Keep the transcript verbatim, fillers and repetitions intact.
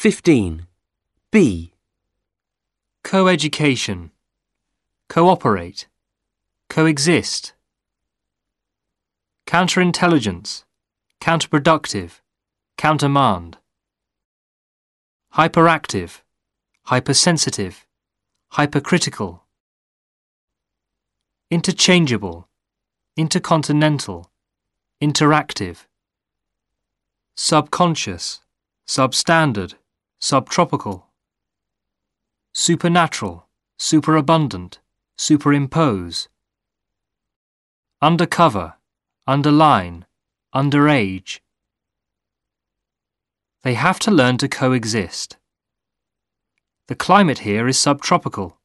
fifteen. B. Co-education, cooperate, coexist. Counterintelligence, counterproductive, countermand. Hyperactive, hypersensitive, hypercritical. Interchangeable, intercontinental, interactive. Subconscious, substandard, subtropical. Supernatural, superabundant, superimpose. Undercover, underline, underage. They have to learn to coexist. The climate here is subtropical.